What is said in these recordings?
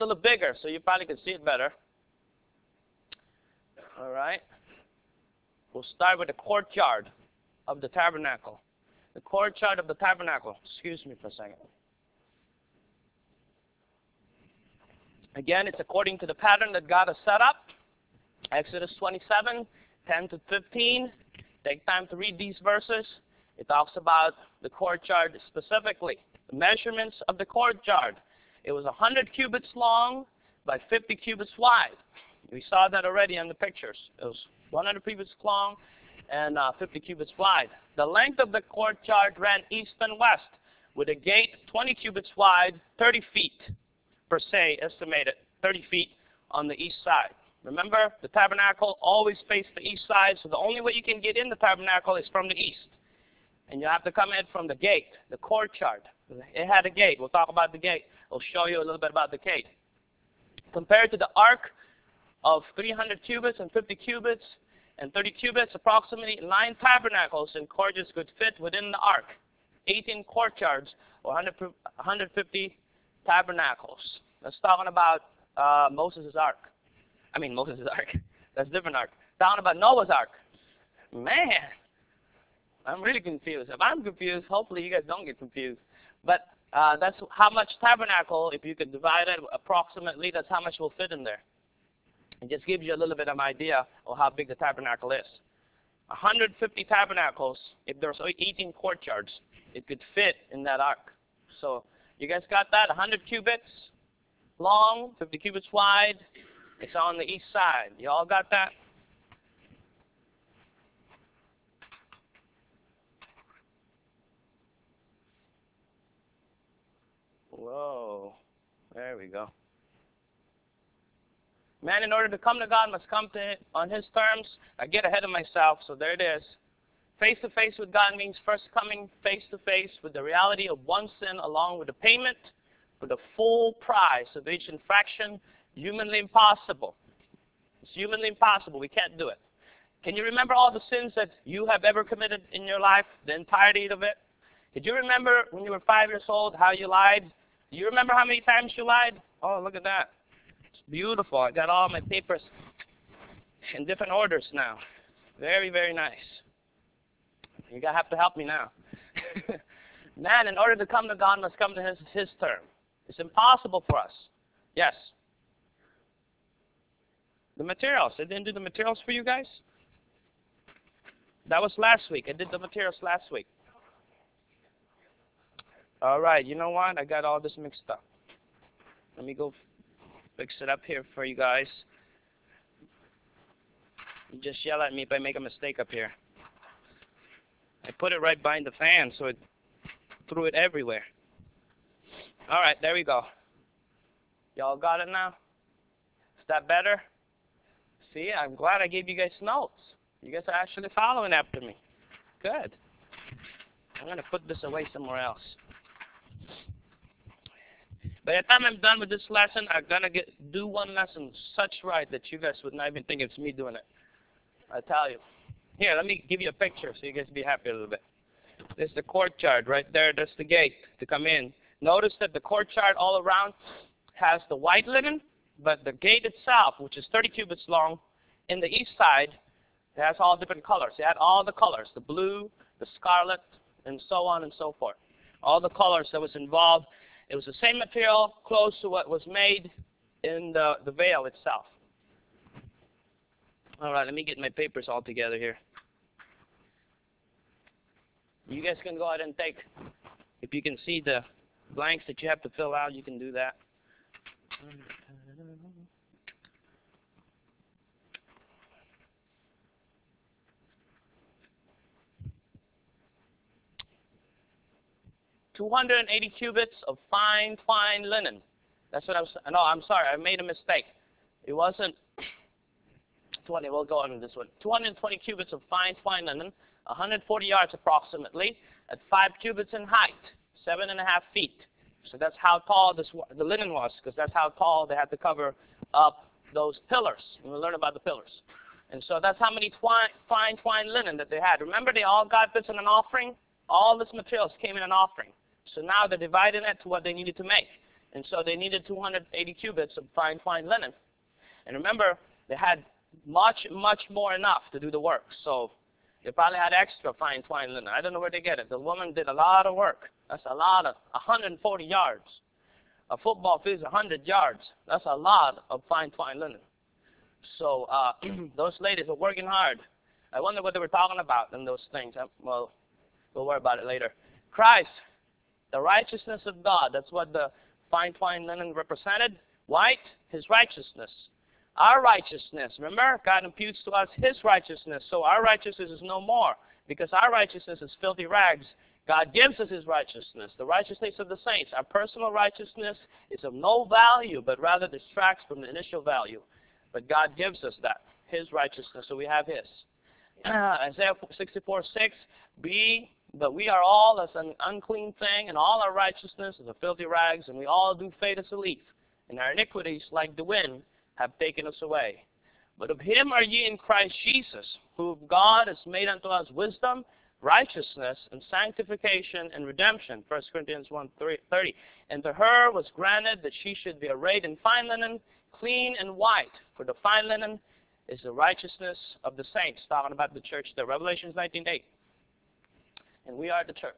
a little bigger, so you probably can see it better. All right. We'll start with the courtyard of the tabernacle. The courtyard of the tabernacle. Excuse me for a second. Again, it's according to the pattern that God has set up. Exodus 27, 10 to 15. Take time to read these verses. It talks about the courtyard specifically. The measurements of the courtyard. It was 100 cubits long by 50 cubits wide. We saw that already in the pictures. It was 100 cubits long and 50 cubits wide. The length of the courtyard ran east and west, with a gate 20 cubits wide, 30 feet per se, estimated 30 feet on the east side. Remember, the tabernacle always faced the east side, so the only way you can get in the tabernacle is from the east. And you have to come in from the gate, the courtyard. It had a gate. We'll talk about the gate. We'll show you a little bit about the gate. Compared to the ark of 300 cubits and 50 cubits and 30 cubits, approximately 9 tabernacles and courtyards could fit within the ark. 18 courtyards or 150 tabernacles. That's talking about Moses' ark. I mean, Moses' ark. That's a different ark. Talking about Noah's ark. Man, I'm really confused. If I'm confused, hopefully you guys don't get confused. But that's how much tabernacle, if you could divide it approximately, that's how much will fit in there. It just gives you a little bit of an idea of how big the tabernacle is. 150 tabernacles, if there's 18 courtyards, it could fit in that ark. So you guys got that? 100 cubits long, 50 cubits wide. It's on the east side. You all got that? Whoa. There we go. Man, in order to come to God, must come to Him on His terms. I get ahead of myself, so there it is. Face-to-face with God means first coming face-to-face with the reality of one sin along with the payment for the full price of each infraction. Humanly impossible. It's humanly impossible. We can't do it. Can you remember all the sins that you have ever committed in your life, the entirety of it? Did you remember when you were 5 years old how you lied? Do you remember how many times you lied? Oh, look at that. It's beautiful. I got all my papers in different orders now. Very, very nice. You have to help me now. Man, in order to come to God, must come to His term. It's impossible for us. Yes. The materials. I didn't do the materials for you guys? That was last week. I did the materials last week. All right. You know what? I got all this mixed up. Let me go fix it up here for you guys. You just yell at me if I make a mistake up here. I put it right behind the fan, so it threw it everywhere. All right, there we go. Y'all got it now? Is that better? See, I'm glad I gave you guys notes. You guys are actually following after me. Good. I'm going to put this away somewhere else. By the time I'm done with this lesson, I'm going to do one lesson such right that you guys would not even think it's me doing it. I tell you. Here, let me give you a picture so you guys be happy a little bit. There's the courtyard right there. That's the gate to come in. Notice that the courtyard all around has the white linen, but the gate itself, which is 30 cubits long, in the east side, it has all different colors. It had all the colors, the blue, the scarlet, and so on and so forth. All the colors that was involved. It was the same material, close to what was made in the veil itself. All right, let me get my papers all together here. You guys can go ahead and take, if you can see the blanks that you have to fill out, you can do that. "280 cubits of fine twined linen." That's what I was. No, I'm sorry. I made a mistake. It wasn't 20. We'll go on this one. 220 cubits of fine twined linen, 140 yards approximately, at 5 cubits in height, 7.5 feet. So that's how tall the linen was, because that's how tall they had to cover up those pillars. And we'll learn about the pillars. And so that's how many fine twined linen that they had. Remember, they all got this in an offering? All this materials came in an offering. So now they're dividing it to what they needed to make. And so they needed 280 cubits of fine twined linen. And remember, they had much more enough to do the work. So they probably had extra fine twined linen. I don't know where they get it. The woman did a lot of work. That's a lot of 140 yards. A football field is 100 yards. That's a lot of fine twined linen. So those ladies were working hard. I wonder what they were talking about in those things. Well, we'll worry about it later. Christ, the righteousness of God. That's what the fine twined linen represented. White, his righteousness. Our righteousness. Remember, God imputes to us his righteousness. So our righteousness is no more. Because our righteousness is filthy rags. God gives us his righteousness, the righteousness of the saints. Our personal righteousness is of no value, but rather distracts from the initial value. But God gives us that, his righteousness, so we have his. Isaiah 64:6, but we are all as an unclean thing, and all our righteousness is a filthy rags, and we all do fade as a leaf. And our iniquities, like the wind, have taken us away. But of him are ye in Christ Jesus, who God has made unto us wisdom, righteousness, and sanctification, and redemption. 1 Corinthians 1:30. And to her was granted that she should be arrayed in fine linen, clean and white. For the fine linen is the righteousness of the saints. Talking about the church there. Revelation 19:8. And we are the church.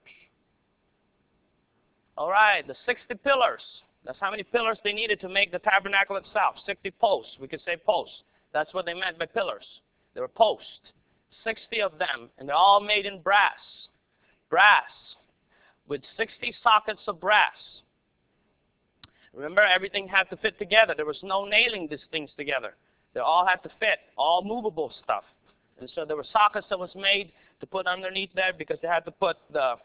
All right, the 60 pillars. That's how many pillars they needed to make the tabernacle itself. 60 posts. We could say posts. That's what they meant by pillars. They were posts. 60 of them, and they're all made in brass. Brass, with 60 sockets of brass. Remember, everything had to fit together. There was no nailing these things together. They all had to fit, all movable stuff. And so there were sockets that was made to put underneath there because they had to put the,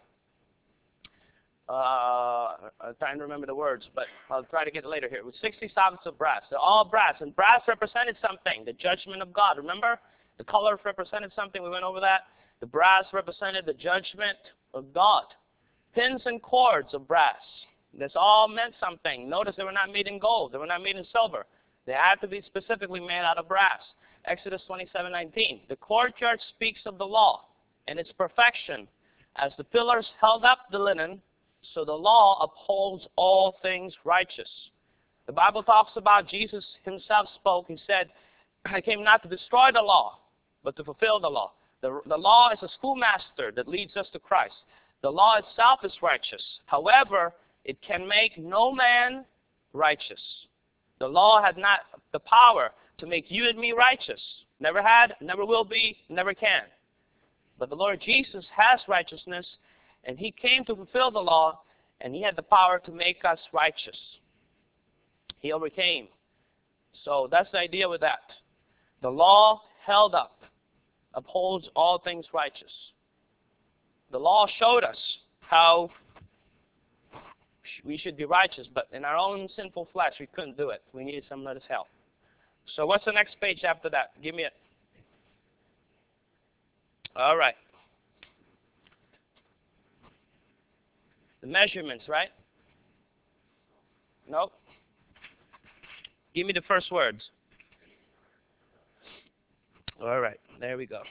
I'm trying to remember the words, but I'll try to get it later here. With 60 sockets of brass. They're all brass, and brass represented something, the judgment of God. Remember? The color represented something. We went over that. The brass represented the judgment of God. Pins and cords of brass. This all meant something. Notice they were not made in gold. They were not made in silver. They had to be specifically made out of brass. Exodus 27:19. The courtyard speaks of the law and its perfection. As the pillars held up the linen, so the law upholds all things righteous. The Bible talks about Jesus himself spoke. He said, I came not to destroy the law, but to fulfill the law. The law is a schoolmaster that leads us to Christ. The law itself is righteous. However, it can make no man righteous. The law had not the power to make you and me righteous. Never had, never will be, never can. But the Lord Jesus has righteousness, and he came to fulfill the law, and he had the power to make us righteous. He overcame. So that's the idea with that. The law held up upholds all things righteous. The law showed us how we should be righteous, but in our own sinful flesh, we couldn't do it. We needed some of his help. So what's the next page after that? Give me it. All right. The measurements, right? Nope. Give me the first words. All right. There we go.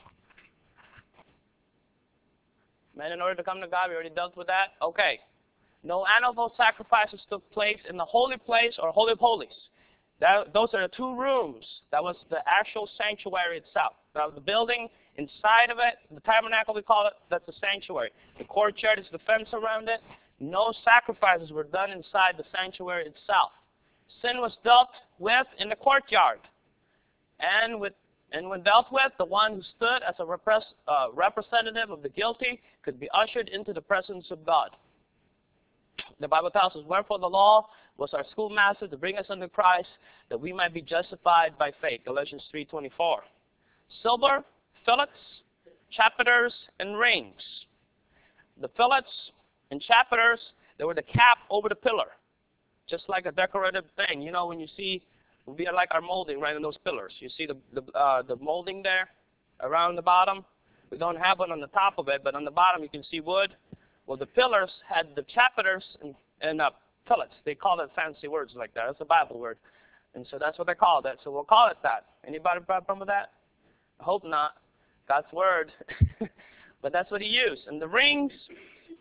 Men, in order to come to God, we already dealt with that. Okay. No animal sacrifices took place in the holy place or holy of holies. Those are the two rooms. That was the actual sanctuary itself. Now, the building inside of it, the tabernacle we call it, that's the sanctuary. The courtyard is the fence around it. No sacrifices were done inside the sanctuary itself. Sin was dealt with in the courtyard. And when dealt with, the one who stood as a representative of the guilty could be ushered into the presence of God. The Bible tells us, wherefore the law was our schoolmaster to bring us unto Christ, that we might be justified by faith. Galatians 3:24. Silver, fillets, chapiters, and rings. The fillets and chapiters, they were the cap over the pillar, just like a decorative thing. You know, when you see, we are like our molding right in those pillars. You see the molding there around the bottom? We don't have one on the top of it, but on the bottom you can see wood. Well, the pillars had the chapiters and fillets. They call it fancy words like that. That's a Bible word. And so that's what they called it. So we'll call it that. Anybody have a problem with that? I hope not. God's word. But that's what he used. And the rings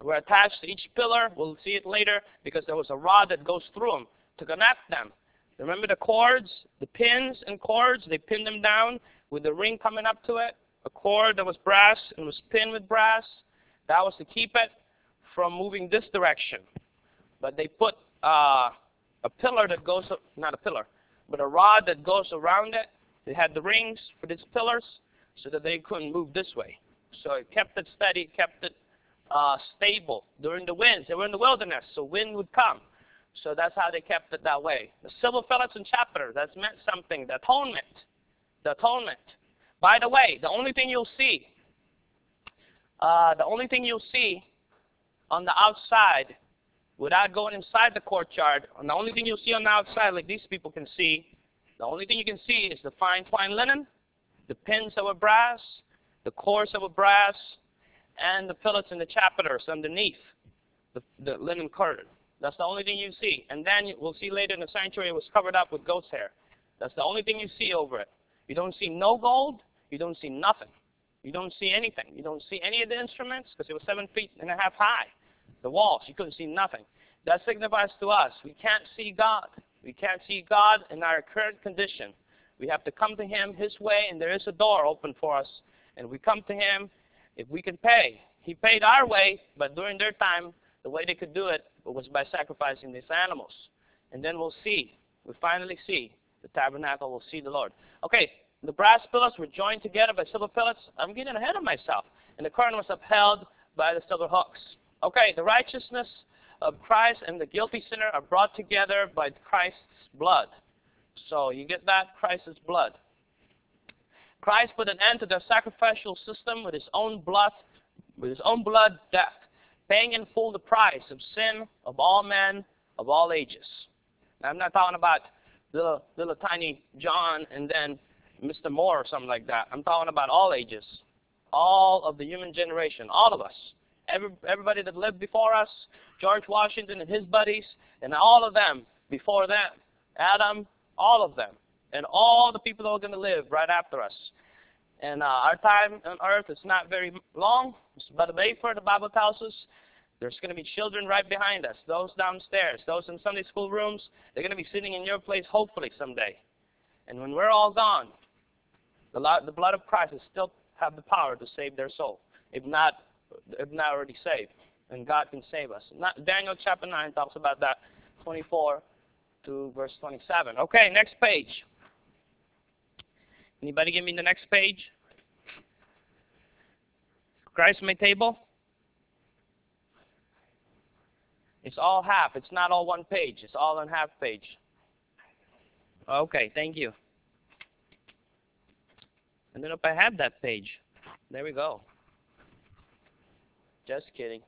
were attached to each pillar. We'll see it later because there was a rod that goes through them to connect them. Remember the cords, the pins and cords? They pinned them down with the ring coming up to it. A cord that was brass and was pinned with brass. That was to keep it from moving this direction. But they put a pillar that goes, not a pillar, but a rod that goes around it. They had the rings for these pillars so that they couldn't move this way. So it kept it steady, kept it stable during the winds. They were in the wilderness, so wind would come. So that's how they kept it that way. The silver fillets and chapter, that's meant something. The atonement. The atonement. By the way, the only thing you'll see on the outside, without going inside the courtyard, and the only thing you'll see on the outside, like these people can see, the only thing you can see is the fine twined linen, the pins that were brass, the cords that were brass, and the pillars and the chapters underneath the linen curtain. That's the only thing you see. And then we'll see later in the sanctuary it was covered up with goat's hair. That's the only thing you see over it. You don't see no gold. You don't see nothing. You don't see anything. You don't see any of the instruments because it was 7.5 feet high. The walls, you couldn't see nothing. That signifies to us we can't see God. We can't see God in our current condition. We have to come to Him His way, and there is a door open for us. And we come to Him if we can pay. He paid our way, but during their time, the way they could do it was by sacrificing these animals. And then we'll see. We'll finally see the tabernacle. We'll see the Lord. Okay, the brass pillars were joined together by silver fillets. I'm getting ahead of myself. And the curtain was upheld by the silver hooks. Okay, the righteousness of Christ and the guilty sinner are brought together by Christ's blood. So you get that? Christ's blood. Christ put an end to the sacrificial system with His own blood death, paying in full the price of sin of all men of all ages. Now, I'm not talking about little tiny John and then Mr. Moore or something like that. I'm talking about all ages, all of the human generation, all of us. Everybody that lived before us, George Washington and his buddies, and all of them before them, Adam, all of them, and all the people that are going to live right after us. And our time on earth is not very long. It's about a vapor, the Bible tells us. There's going to be children right behind us, those downstairs, those in Sunday school rooms. They're going to be sitting in your place hopefully someday. And when we're all gone, the blood of Christ will still have the power to save their soul, if not already saved. And God can save us. Daniel chapter 9 talks about that, 24 to verse 27. Okay, next page. Anybody give me the next page? Christ made table. It's all half. It's not all one page. It's all on half page. Okay, thank you. And then if I have that page, there we go. Just kidding.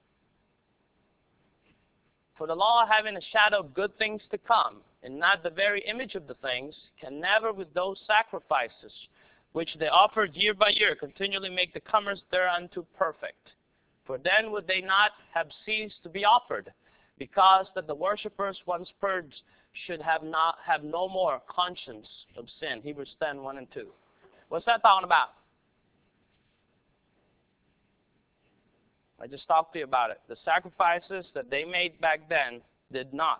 For the law, having a shadow of good things to come, and not the very image of the things, can never with those sacrifices, which they offered year by year, continually make the comers thereunto perfect. For then would they not have ceased to be offered, because that the worshippers once purged should have no more conscience of sin. Hebrews 10, 1 and 2. What's that talking about? I just talked to you about it. The sacrifices that they made back then did not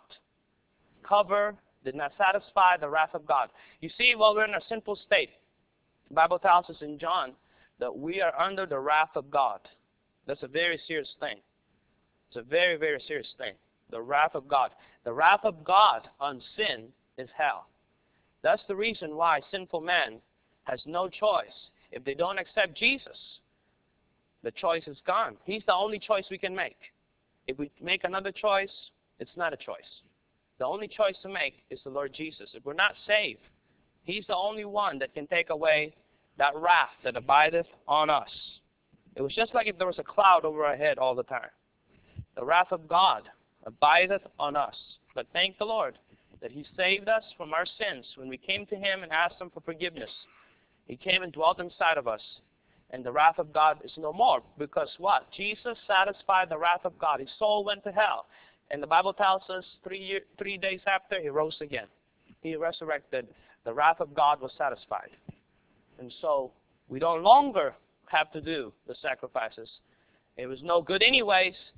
satisfy the wrath of God. You see, while we're in a sinful state, the Bible tells us in John that we are under the wrath of God. That's a very serious thing. It's a very, very serious thing. The wrath of God. The wrath of God on sin is hell. That's the reason why sinful man has no choice. If they don't accept Jesus, the choice is gone. He's the only choice we can make. If we make another choice, it's not a choice. The only choice to make is the Lord Jesus. If we're not saved, He's the only one that can take away that wrath that abideth on us. It was just like if there was a cloud over our head all the time. The wrath of God abideth on us. But thank the Lord that He saved us from our sins when we came to Him and asked Him for forgiveness. He came and dwelt inside of us. And the wrath of God is no more. Because what? Jesus satisfied the wrath of God. His soul went to hell. And the Bible tells us 3 days after, He rose again. He resurrected. The wrath of God was satisfied. And so we no longer have to do the sacrifices. It was no good anyways.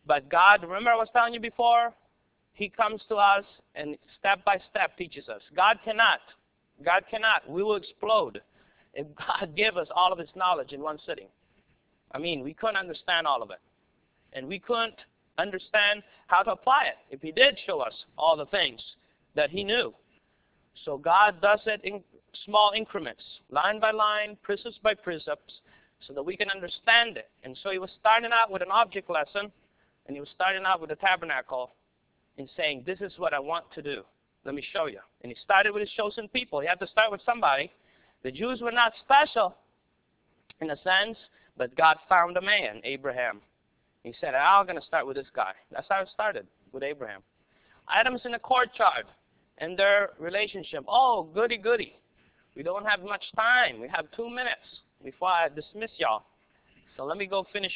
But God, remember I was telling you before, he comes to us and step by step teaches us. God cannot. God cannot. We will explode if God gave us all of his knowledge in one sitting. I mean, we couldn't understand all of it. And we couldn't understand how to apply it if he did show us all the things that he knew. So God does it in small increments, line by line, precepts by precepts, so that we can understand it. And so he was starting out with an object lesson, and he was starting out with the tabernacle and saying, this is what I want to do. Let me show you. And he started with his chosen people. He had to start with somebody. The Jews were not special in a sense, but God found a man, Abraham. He said, I'm going to start with this guy. That's how it started, with Abraham. Items in the courtyard and their relationship. Oh, goody, goody. We don't have much time. We have 2 minutes before I dismiss y'all. So let me go finish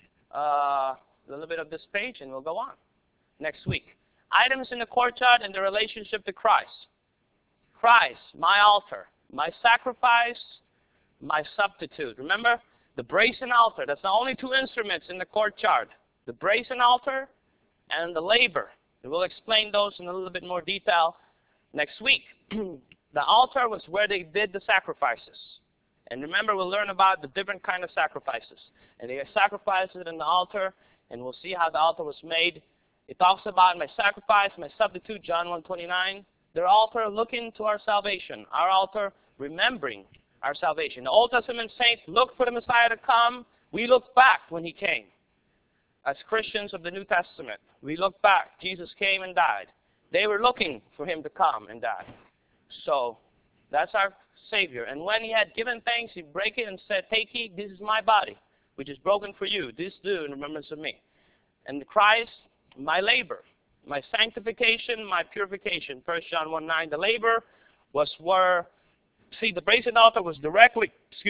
a little bit of this page and we'll go on next week. Items in the courtyard and the relationship to Christ. Christ, my altar, my sacrifice, my substitute. Remember, the brazen altar, that's the only 2 instruments in the courtyard. The brazen altar and the laver. And we'll explain those in a little bit more detail next week. The altar was where they did the sacrifices. And remember, we'll learn about the different kind of sacrifices. And they sacrificed it in the altar, and we'll see how the altar was made. It talks about my sacrifice, my substitute, John 1:29. Their altar looking to our salvation. Our altar remembering our salvation. The Old Testament saints looked for the Messiah to come. We look back when he came. As Christians of the New Testament, we look back. Jesus came and died. They were looking for him to come and die. So that's our Savior. And when he had given thanks, he broke it and said, take ye, this is my body, which is broken for you. This do in remembrance of me. And Christ, my labor, my sanctification, my purification. 1 John 1:9. The labor was where, see, the brazen altar was directly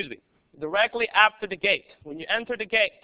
after the gate. When you enter the gate,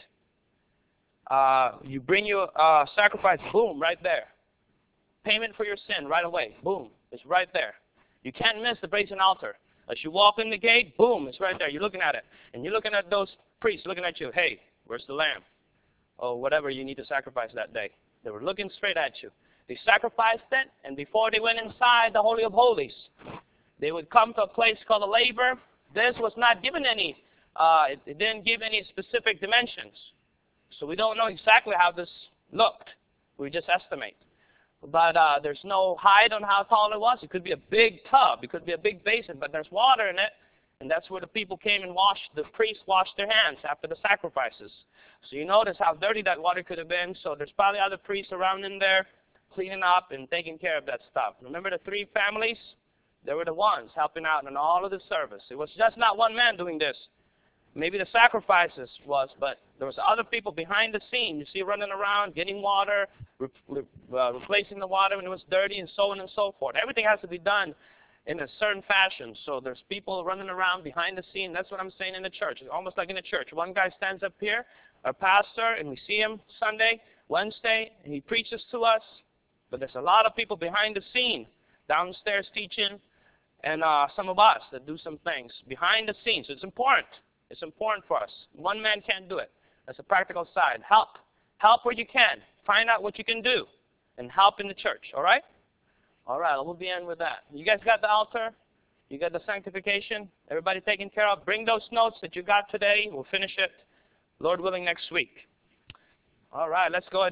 you bring your sacrifice, boom, right there. Payment for your sin right away, boom, it's right there. You can't miss the brazen altar. As you walk in the gate, boom, it's right there. You're looking at it. And you're looking at those priests looking at you. Hey, where's the lamb? Or whatever you need to sacrifice that day. They were looking straight at you. They sacrificed it, and before they went inside the Holy of Holies, they would come to a place called a laver. This was not given any, it didn't give any specific dimensions. So we don't know exactly how this looked. We just estimate. But there's no height on how tall it was. It could be a big tub. It could be a big basin, but there's water in it. And that's where the people came and the priests washed their hands after the sacrifices. So you notice how dirty that water could have been. So there's probably other priests around in there cleaning up and taking care of that stuff. Remember the 3 families? They were the ones helping out in all of the service. It was just not one man doing this. Maybe the sacrifices was, but there was other people behind the scene. You see running around, getting water, replacing the water when it was dirty, and so on and so forth. Everything has to be done in a certain fashion. So there's people running around behind the scene. That's what I'm saying in the church. It's almost like in the church. One guy stands up here, our pastor, and we see him Sunday, Wednesday, and he preaches to us. But there's a lot of people behind the scene, downstairs teaching, and some of us that do some things behind the scenes. So it's important. It's important for us. One man can't do it. That's a practical side. Help. Help where you can. Find out what you can do and help in the church. All right? All right. We'll be in with that. You guys got the altar? You got the sanctification? Everybody taken care of? Bring those notes that you got today. We'll finish it, Lord willing, next week. All right. Let's go ahead.